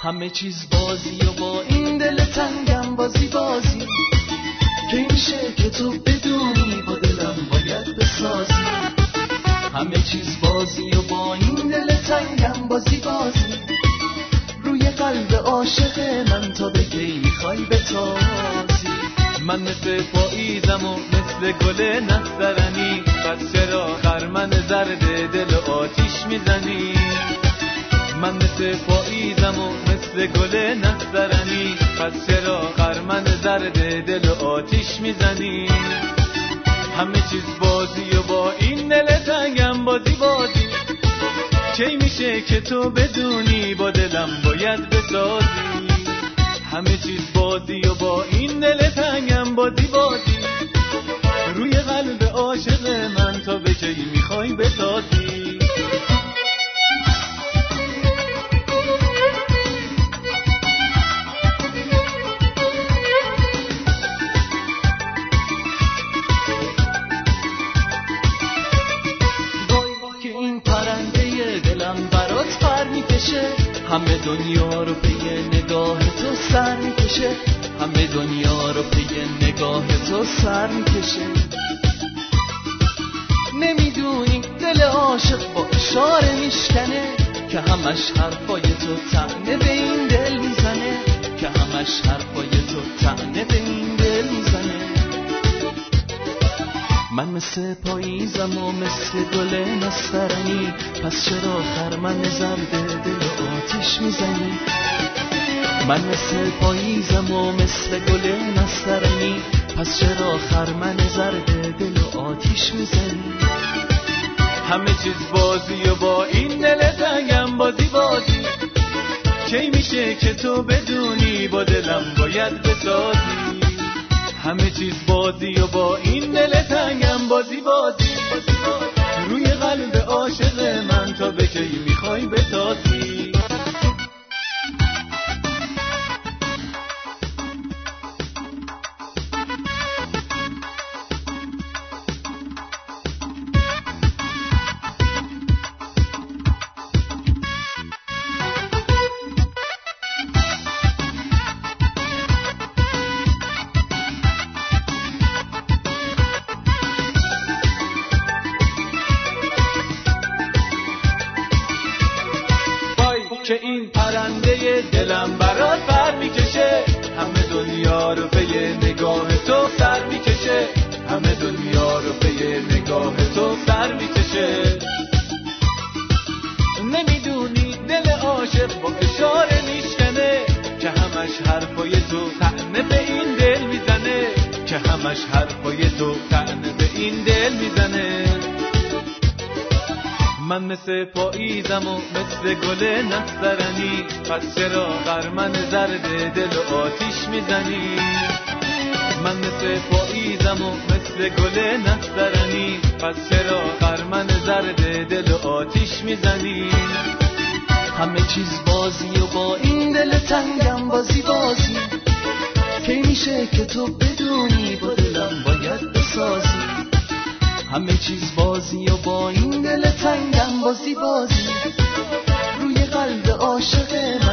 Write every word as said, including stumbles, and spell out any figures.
همه چیز بازی و با این دل تنگم بازی بازی که میشه که تو بدونی با دلم باید بسازی. همه چیز بازی و با این دل تنگم بازی بازی روی قلب عاشق من تا بگی میخوای بتازی. من مثل پاییزم و مثل گل نسترنی، پس چرا خرمن زرد دل آتیش میزنی؟ من مثل پاییزم و مثل گل نسترنی، پس چرا خرمن زرد دل آتیش میزنی؟ همه چیز بازی و با این دل تنگم بازی بازی کی میشه که تو بدونی با دلم باید بسازی. همه چیز بازی و با این دل تنگم بازی بازی روی قلب عاشق من تا به کی میخوای بسازی. همه دنیا رو پی نگاه تو سر میکشه، همه دنیا رو پی نگاه تو سر میکشه. نمیدونی دل عاشق با اشاره میشکنه که همش حرفای تو طعنه به این دل میزنه، که همش حرفای تو طعنه به این دل میزنه. من مثل پاییزم و مثل گل نسترنی، پس چرا خرمن زرد دل آتیش میزنی؟ من مثل پاییزم و مثل گل نسترنی، پس چرا خرمن زرد دل آتیش میزنی؟ همه چیز بازی و با این دل تنگم بازی بازی کی میشه که تو بدونی با دلم باید بسازی. همه چیز بازی و با این دل تنگم بازی بازی روی قلب عاشق من تا به کی میخوای بتازی. که این پرنده دلم برات پر میکشه، همه دنیا رو پی نگاه تو سر میکشه، همه دنیا رو پی نگاه تو سر میکشه. نمیدونی دل عاشق با اشاره میشکنه که همش حرفای تو طعنه به این دل میزنه، که همش حرفای تو طعنه به این دل میزنه. من مثل پاییزم و مثل گل نسترنی، پس چرا خرمن زرد دل آتیش میزنی؟ من مثل پاییزم و مثل گل نسترنی، پس چرا خرمن زرد دل آتیش میزنی؟ همه چیز بازی و با این دل تنگم بازی بازی کی میشه که تو بدونی با دلم باید بسازی. همه چیز بازی و با این دل تنگم بازی بازی روی قلب عاشق